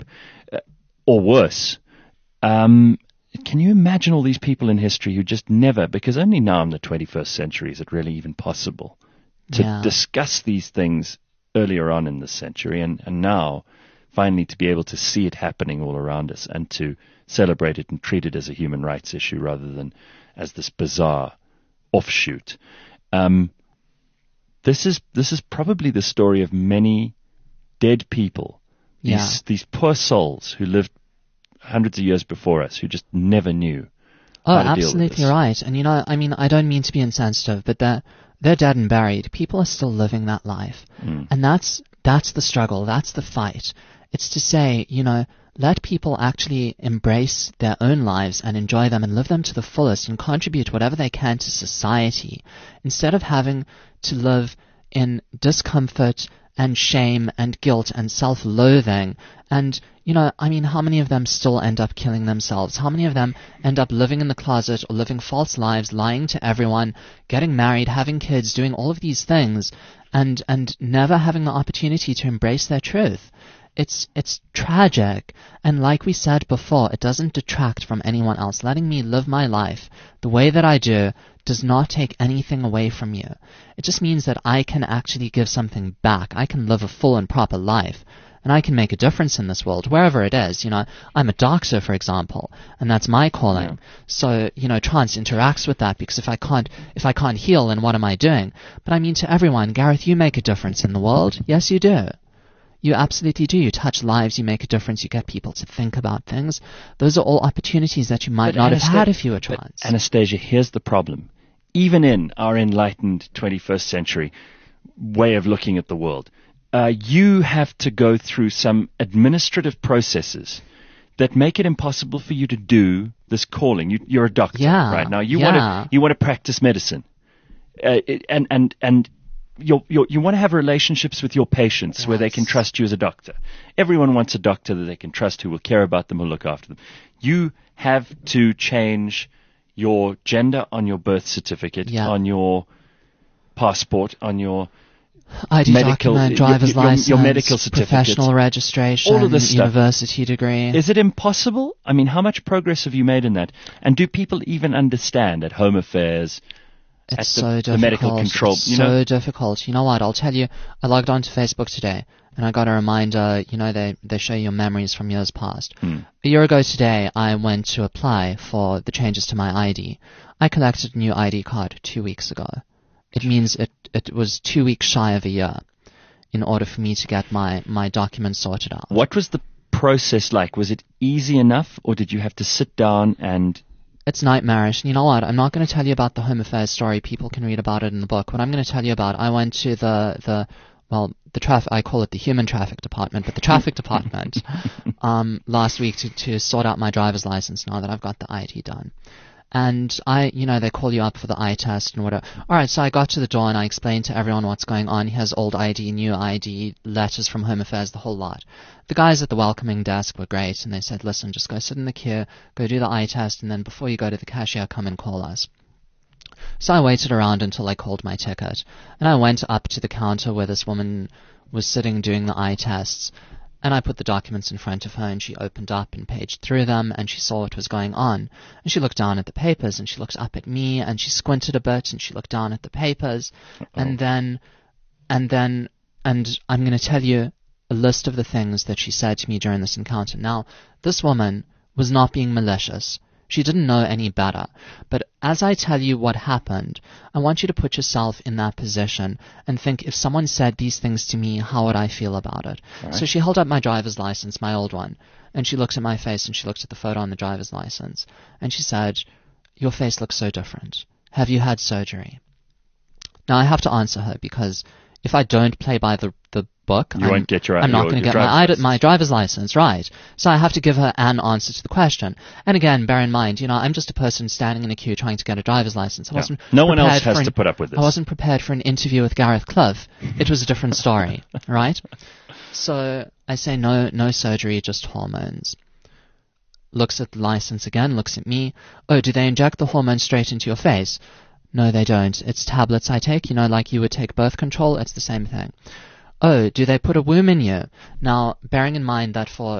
or worse. Can you imagine all these people in history who just never, because only now in the 21st century is it really even possible to discuss these things earlier on in this century, and now finally to be able to see it happening all around us and to celebrate it and treat it as a human rights issue rather than as this bizarre offshoot. This is probably the story of many dead people. These poor souls who lived hundreds of years before us, who just never knew how to deal with this. Absolutely right. And I don't mean to be insensitive, but they're dead and buried. People are still living that life. And that's the struggle, that's the fight. It's to say, let people actually embrace their own lives and enjoy them and live them to the fullest and contribute whatever they can to society, instead of having to live in discomfort and shame and guilt and self-loathing. And, I mean, how many of them still end up killing themselves? How many of them end up living in the closet or living false lives, lying to everyone, getting married, having kids, doing all of these things, and never having the opportunity to embrace their truth? It's tragic, and like we said before, it doesn't detract from anyone else. Letting me live my life the way that I do does not take anything away from you. It just means that I can actually give something back. I can live a full and proper life, and I can make a difference in this world, wherever it is. I'm a doctor, for example, and that's my calling. Yeah. So, trance interacts with that, because if I can't heal, then what am I doing? But I mean, to everyone, Gareth, you make a difference in the world. Yes, you do. You absolutely do. You touch lives, you make a difference, you get people to think about things. Those are all opportunities that you might not have had if you were trans. Anastasia, here's the problem. Even in our enlightened 21st century way of looking at the world, you have to go through some administrative processes that make it impossible for you to do this calling. You're a doctor right now. You want to practice medicine, and you want to have relationships with your patients where they can trust you as a doctor. Everyone wants a doctor that they can trust, who will care about them, who will look after them. You have to change your gender on your birth certificate, on your passport, on your ID medical document, driver's license, your medical certificate, professional registration, all of this stuff. University degree. Is it impossible? I mean, how much progress have you made in that? And do people even understand at Home Affairs? It's so difficult. The medical control. It's so difficult. You know what? I'll tell you. I logged on to Facebook today, and I got a reminder. They show your memories from years past. A year ago today, I went to apply for the changes to my ID. I collected a new ID card 2 weeks ago. It means it was 2 weeks shy of a year in order for me to get my documents sorted out. What was the process like? Was it easy enough, or did you have to sit down and... It's nightmarish. And you know what? I'm not going to tell you about the Home Affairs story. People can read about it in the book. What I'm going to tell you about, I went to the traffic, I call it the human traffic department, but the traffic department last week to sort out my driver's license now that I've got the ID done. And they call you up for the eye test and whatever. Alright, so I got to the door and I explained to everyone what's going on. Here's old ID, new ID, letters from Home Affairs, the whole lot. The guys at the welcoming desk were great, and they said, listen, just go sit in the queue, go do the eye test, and then before you go to the cashier, come and call us. So I waited around until they called my ticket, and I went up to the counter where this woman was sitting doing the eye tests, and I put the documents in front of her, and she opened up and paged through them, and she saw what was going on. And she looked down at the papers, and she looked up at me, and she squinted a bit, and she looked down at the papers. And I'm going to tell you a list of the things that she said to me during this encounter. Now, this woman was not being malicious. She didn't know any better. But as I tell you what happened, I want you to put yourself in that position and think, if someone said these things to me, how would I feel about it? Right. So she held up my driver's license, my old one, and she looked at my face and she looked at the photo on the driver's license. And she said, your face looks so different. Have you had surgery? Now, I have to answer her, because if I don't play by the book, I'm not going to get my driver's license, right? So I have to give her an answer to the question. And again, bear in mind, I'm just a person standing in a queue trying to get a driver's license. No one else has to put up with this. I wasn't prepared for an interview with Gareth Cliff. It was a different story, right? So I say no surgery, just hormones. Looks at the license again, looks at me. Oh, do they inject the hormone straight into your face? No, they don't. It's tablets I take, like you would take birth control. It's the same thing. Oh, do they put a womb in you? Now, bearing in mind that for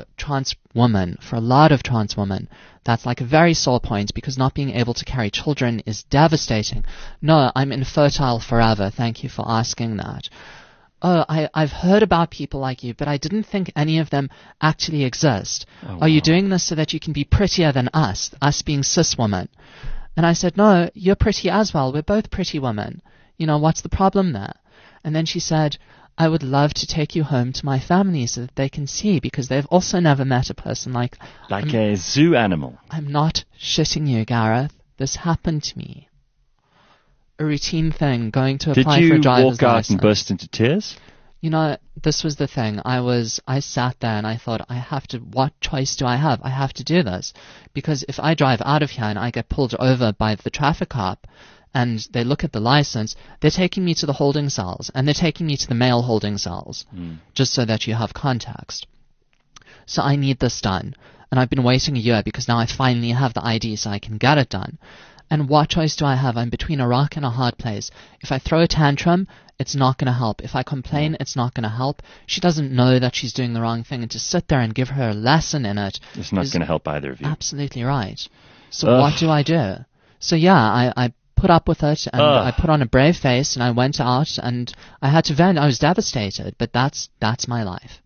a lot of trans women, that's like a very sore point, because not being able to carry children is devastating. No, I'm infertile forever. Thank you for asking that. Oh, I've heard about people like you, but I didn't think any of them actually exist. Oh, Are you doing this so that you can be prettier than us being cis women? And I said, no, you're pretty as well. We're both pretty women. What's the problem there? And then she said, I would love to take you home to my family so that they can see, because they've also never met a person like a zoo animal. I'm not shitting you, Gareth. This happened to me. A routine thing, going to apply for a driver's license. Did you walk out and burst into tears? This was the thing. I sat there and I thought, what choice do I have? I have to do this. Because if I drive out of here and I get pulled over by the traffic cop, and they look at the license, they're taking me to the holding cells, and they're taking me to the male holding cells, just so that you have context. So I need this done. And I've been waiting a year because now I finally have the ID so I can get it done. And what choice do I have? I'm between a rock and a hard place. If I throw a tantrum, it's not going to help. If I complain, it's not going to help. She doesn't know that she's doing the wrong thing, and to sit there and give her a lesson in it It's not going to help either of you. Absolutely right. So what do I do? So yeah, I put up with it, and I put on a brave face, and I went out, and I had to vent. I was devastated, but that's my life.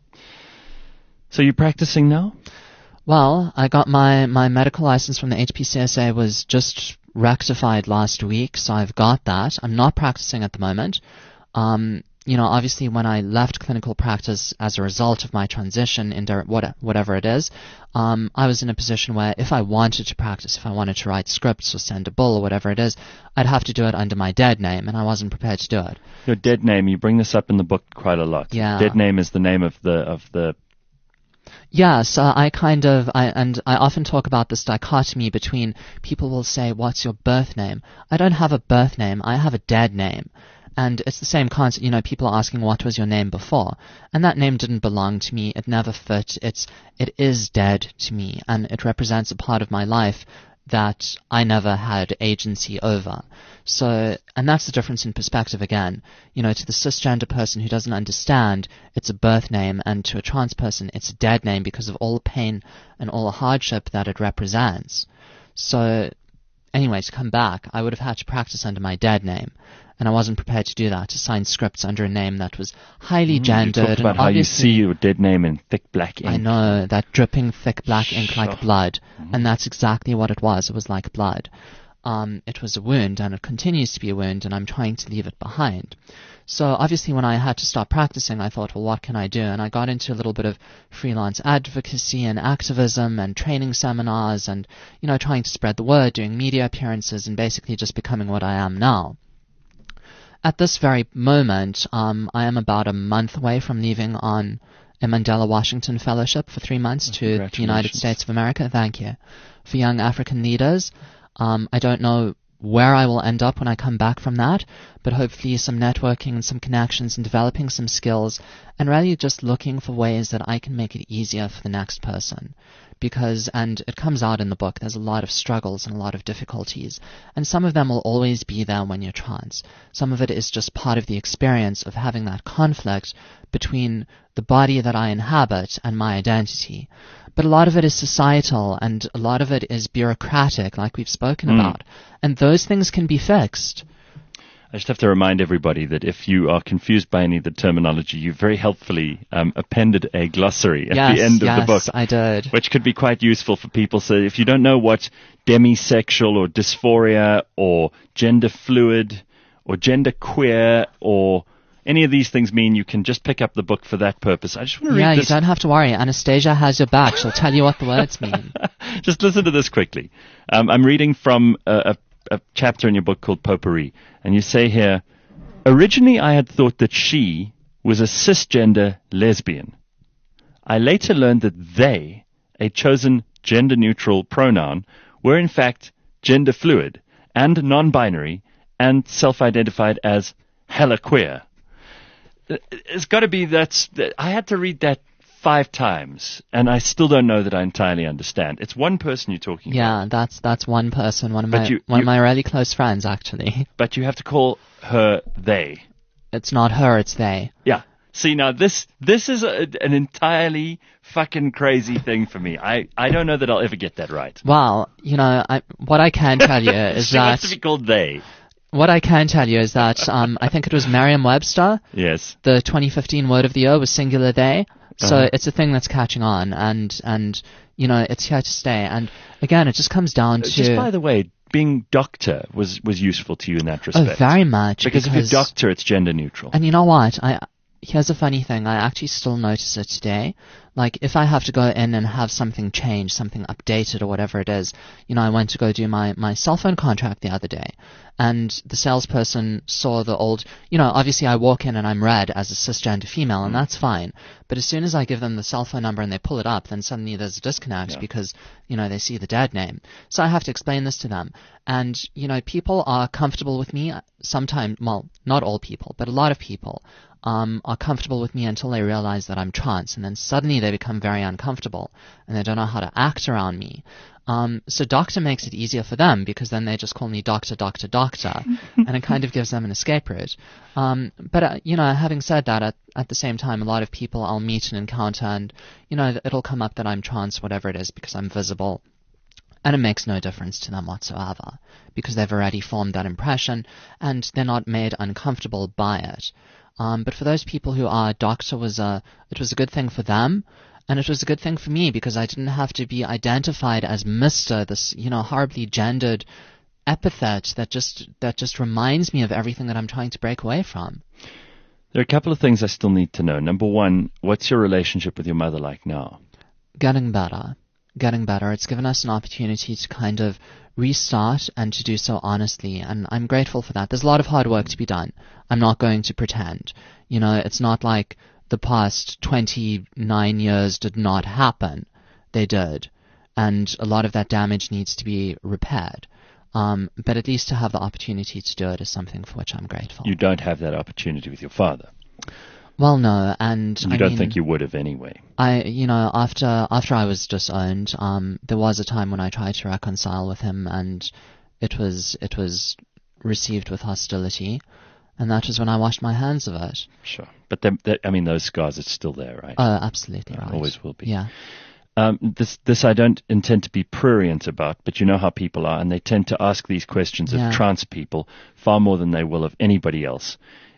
So you're practicing now? Well, I got my medical license from the HPCSA was just rectified last week, so I've got that. I'm not practicing at the moment. Obviously when I left clinical practice as a result of my transition into whatever it is, I was in a position where if I wanted to practice, if I wanted to write scripts or send a bull or whatever it is, I'd have to do it under my dead name, and I wasn't prepared to do it. Your dead name, you bring this up in the book quite a lot. Yeah. Dead name is the name of the Yes, I often talk about this dichotomy between people will say, what's your birth name? I don't have a birth name, I have a dead name. And it's the same concept, people are asking what was your name before. And that name didn't belong to me, it never fit, it is dead to me, and it represents a part of my life that I never had agency over. So, and that's the difference in perspective again. To the cisgender person who doesn't understand, it's a birth name, and to a trans person, it's a dead name because of all the pain and all the hardship that it represents. So, anyway, to come back, I would have had to practice under my dead name, and I wasn't prepared to do that, to sign scripts under a name that was highly gendered. You talk about how you see your dead name in thick black ink. I know, that dripping thick black ink like blood, and that's exactly what it was. It was like blood. It was a wound, and it continues to be a wound, and I'm trying to leave it behind. So obviously when I had to stop practicing, I thought, well, what can I do? And I got into a little bit of freelance advocacy and activism and training seminars and, trying to spread the word, doing media appearances, and basically just becoming what I am now. At this very moment, I am about a month away from leaving on a Mandela Washington Fellowship for 3 months to the United States of America. Thank you. For young African leaders. I don't know where I will end up when I come back from that, but hopefully some networking and some connections and developing some skills, and really just looking for ways that I can make it easier for the next person. Because, and it comes out in the book, there's a lot of struggles and a lot of difficulties, and some of them will always be there when you're trans. Some of it is just part of the experience of having that conflict between the body that I inhabit and my identity. But a lot of it is societal, and a lot of it is bureaucratic, like we've spoken about. And those things can be fixed. I just have to remind everybody that if you are confused by any of the terminology, you very helpfully appended a glossary at the end of the book. Yes, I did. Which could be quite useful for people. So if you don't know what demisexual or dysphoria or gender fluid or gender queer or any of these things mean, you can just pick up the book for that purpose. I just want to read this. Yeah, you don't have to worry. Anastasia has your back. She'll tell you what the words mean. Just listen to this quickly. I'm reading from a chapter in your book called Potpourri, and you say here, originally I had thought that she was a cisgender lesbian. I later learned that they, a chosen gender-neutral pronoun, were in fact gender fluid and non-binary and self-identified as hella queer. It's got to be I had to read that 5 times, and I still don't know that I entirely understand. It's one person you're talking about. Yeah, that's one person, one of my really close friends, actually. But you have to call her they. It's not her, it's they. Yeah. See, now this is an entirely fucking crazy thing for me. I don't know that I'll ever get that right. Well, what I can tell you is she wants to be called they. What I can tell you is that I think it was Merriam-Webster. Yes. The 2015 word of the year was singular they. So it's a thing that's catching on, and it's here to stay. And again, it just comes down to... Just by the way, being doctor was useful to you in that respect. Oh, very much. Because if you're doctor, it's gender neutral. And you know what? Here's a funny thing. I actually still notice it today. Like, if I have to go in and have something changed, something updated or whatever it is, I went to go do my cell phone contract the other day, and the salesperson saw the old, obviously I walk in and I'm read as a cisgender female, and that's fine. But as soon as I give them the cell phone number and they pull it up, then suddenly there's a disconnect because, they see the dead name. So I have to explain this to them. And, people are comfortable with me sometimes, well, not all people, but a lot of people are comfortable with me until they realize that I'm trans, and then suddenly they become very uncomfortable, and they don't know how to act around me. So doctor makes it easier for them, because then they just call me doctor, doctor, doctor, and it kind of gives them an escape route. But having said that, at the same time, a lot of people I'll meet and encounter, and, it'll come up that I'm trans, whatever it is, because I'm visible. And it makes no difference to them whatsoever, because they've already formed that impression, and they're not made uncomfortable by it. But for those people who are, doctor it was a good thing for them, and it was a good thing for me, because I didn't have to be identified as Mr., this, horribly gendered epithet that just reminds me of everything that I'm trying to break away from. There are a couple of things I still need to know. Number one, what's your relationship with your mother like now? Getting better. It's given us an opportunity to kind of restart, and to do so honestly, and I'm grateful for that. There's a lot of hard work to be done. I'm not going to pretend. It's not like the past 29 years did not happen. They did. And a lot of that damage needs to be repaired. But at least to have the opportunity to do it is something for which I'm grateful. You don't have that opportunity with your father. Well, no, and you don't think you would have anyway. After I was disowned, there was a time when I tried to reconcile with him, and it was received with hostility, and that was when I washed my hands of it. Sure, but those scars are still there, right? Absolutely right. Always will be. Yeah. This I don't intend to be prurient about, but you know how people are, and they tend to ask these questions of trans people far more than they will of anybody else.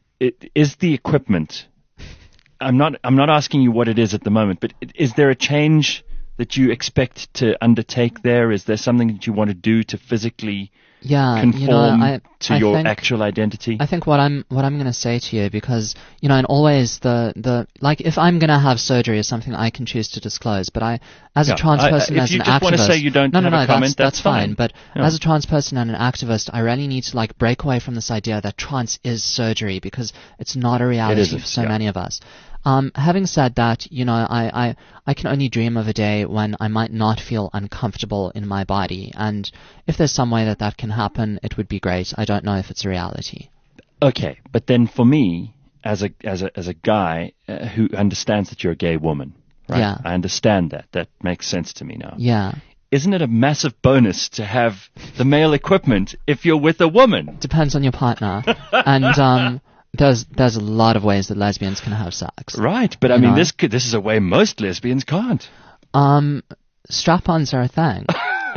Is the equipment? I'm not asking you what it is at the moment, but is there a change that you expect to undertake there? Is there something that you want to do to physically conform to your actual identity? I think what I'm going to say to you, because and always the if I'm going to have surgery is something I can choose to disclose, but I, as a trans person, as an activist, if you just want to say you don't have a comment, that's fine. But as a trans person and an activist, I really need to break away from this idea that trans is surgery, because it's not a reality for so many of us. Having said that, I can only dream of a day when I might not feel uncomfortable in my body, and if there's some way that can happen, it would be great. I don't know if it's a reality. Okay, but then for me, as a guy who understands that you're a gay woman, right? Yeah. I understand that. That makes sense to me now. Yeah. Isn't it a massive bonus to have the male equipment if you're with a woman? Depends on your partner, and There's a lot of ways that lesbians can have sex. Right, but this is a way most lesbians can't. Strap-ons are a thing.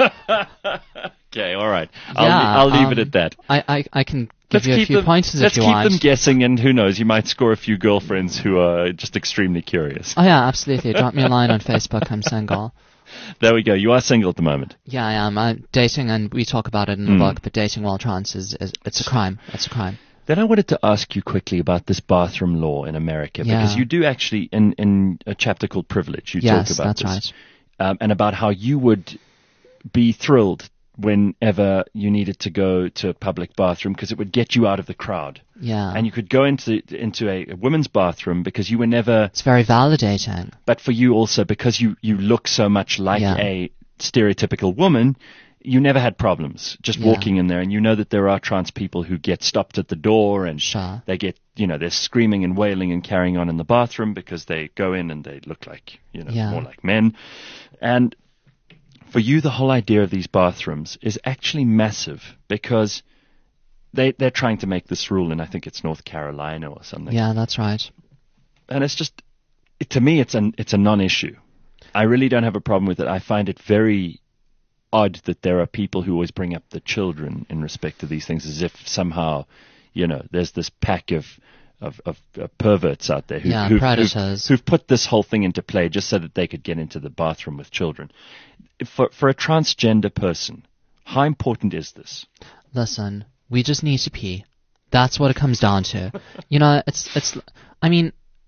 Okay, all right. I'll leave it at that. I can give you a few pointers if you want. Let's keep them guessing, and who knows, you might score a few girlfriends who are just extremely curious. Oh yeah, absolutely. Drop me a line on Facebook. I'm single. There we go. You are single at the moment. Yeah, I am. I'm dating, and we talk about it in the book, but dating while trans it's a crime. It's a crime. Then I wanted to ask you quickly about this bathroom law in America, because you do actually, in a chapter called Privilege, you talk about this. Yes, that's right. And about how you would be thrilled whenever you needed to go to a public bathroom, because it would get you out of the crowd. Yeah. And you could go into a women's bathroom because you were never... It's very validating. But for you also, because you look so much like a stereotypical woman... You never had problems just walking in there, and you know that there are trans people who get stopped at the door, and they get, they're screaming and wailing and carrying on in the bathroom because they go in and they look like, more like men. And for you, the whole idea of these bathrooms is actually massive, because they're trying to make this rule in, I think it's North Carolina or something. Yeah, that's right. And it's just, to me, it's a non-issue. I really don't have a problem with it. I find it very odd that there are people who always bring up the children in respect to these things, as if somehow, there's this pack of perverts out there who've put this whole thing into play just so that they could get into the bathroom with children. For a transgender person, how important is this? Listen, we just need to pee. That's what it comes down to.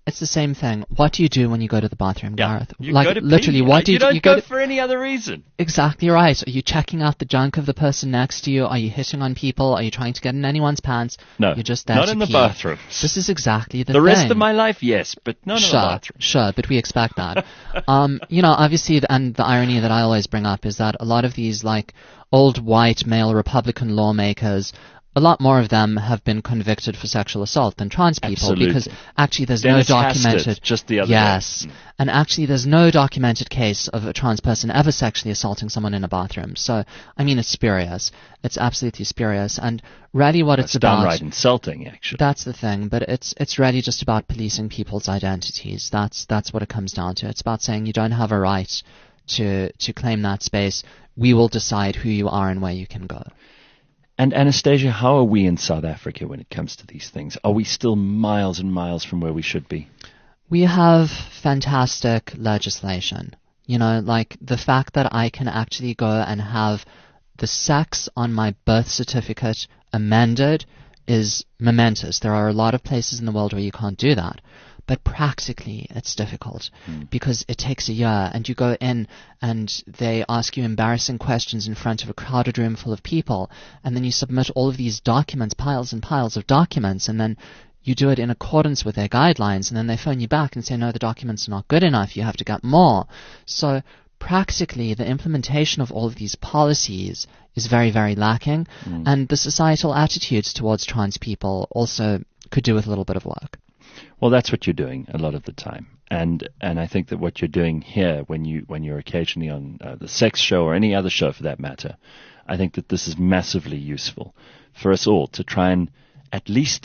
It's the same thing. What do you do when you go to the bathroom, Gareth? You go to literally, pee. what do you don't you go to, for any other reason. Exactly right. Are you checking out the junk of the person next to you? Are you hitting on people? Are you trying to get in anyone's pants? No, you're just there not to in the pee. bathroom. This is exactly the The thing. rest of my life, yes, but not in the bathroom. Sure, but we expect that. Obviously, and the irony that I always bring up is that a lot of these, like, old white male Republican lawmakers, a lot more of them have been convicted for sexual assault than trans people. Absolutely. Because actually there's Dennis no documented... Hastert, just the other yes, day. and actually there's no documented case of a trans person ever sexually assaulting someone in a bathroom. So, I mean, it's spurious. It's absolutely spurious. And really what it's about... downright insulting, actually. That's the thing, but it's really just about policing people's identities. That's what it comes down to. It's about saying you don't have a right to claim that space. We will decide who you are and where you can go. And Anastasia, how are we in South Africa when it comes to these things? Are we still miles and miles from where we should be? We have fantastic legislation. Like the fact that I can actually go and have the sex on my birth certificate amended is momentous. There are a lot of places in the world where you can't do that. But practically, it's difficult because it takes a year, and you go in and they ask you embarrassing questions in front of a crowded room full of people, and then you submit all of these documents, piles and piles of documents, and then you do it in accordance with their guidelines, and then they phone you back and say, no, the documents are not good enough, you have to get more. So practically, the implementation of all of these policies is very, very lacking, and the societal attitudes towards trans people also could do with a little bit of work. Well, that's what you're doing a lot of the time, and I think that what you're doing here, when you're occasionally on the Sex Show or any other show for that matter, I think that this is massively useful for us all to try and at least,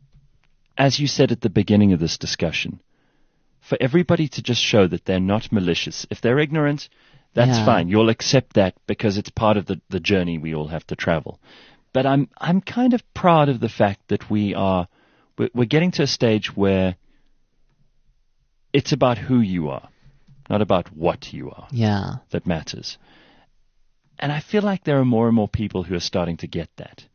as you said at the beginning of this discussion, for everybody to just show that they're not malicious. If they're ignorant, that's fine. You'll accept that because it's part of the journey we all have to travel. But I'm kind of proud of the fact that we're getting to a stage where it's about who you are, not about what you are, that matters. And I feel like there are more and more people who are starting to get that.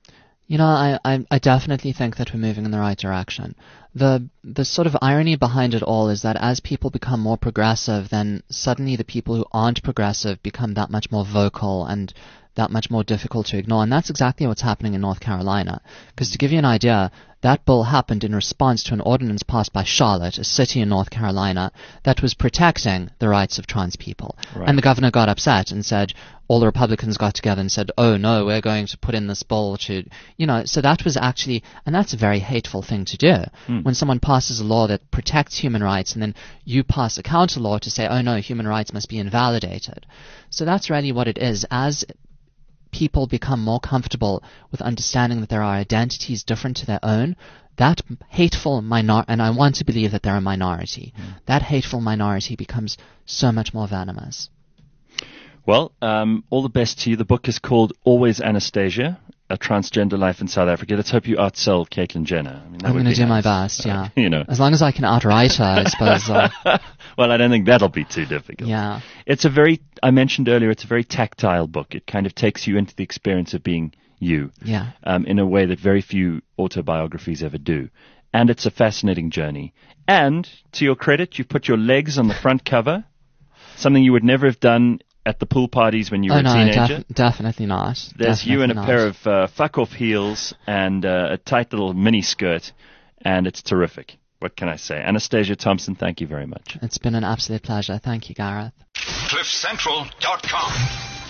I definitely think that we're moving in the right direction. The sort of irony behind it all is that as people become more progressive, then suddenly the people who aren't progressive become that much more vocal and that much more difficult to ignore. And that's exactly what's happening in North Carolina. Because to give you an idea, that bill happened in response to an ordinance passed by Charlotte, a city in North Carolina, that was protecting the rights of trans people. Right. And the governor got upset and said, all the Republicans got together and said, oh no, we're going to put in this bill to, so that was actually, and that's a very hateful thing to do. When someone passes a law that protects human rights and then you pass a counter law to say, oh no, human rights must be invalidated. So that's really what it is. As people become more comfortable with understanding that there are identities different to their own, that hateful minority, and I want to believe that they're a minority, that hateful minority becomes so much more venomous. Well, all the best to you. The book is called Always Anastasia, A Transgender Life in South Africa. Let's hope you outsell Caitlyn Jenner. I mean, I'm going to do my best, yeah. As long as I can outright her, I suppose. Well, I don't think that'll be too difficult. Yeah. It's I mentioned earlier, it's a very tactile book. It kind of takes you into the experience of being you. Yeah. In a way that very few autobiographies ever do. And it's a fascinating journey. And, to your credit, you've put your legs on the front cover, something you would never have done at the pool parties when you were a teenager. Definitely not. There's definitely you in a not. pair of fuck-off heels and a tight little mini skirt, and it's terrific. What can I say? Anastasia Thompson, thank you very much. It's been an absolute pleasure. Thank you, Gareth. CliffCentral.com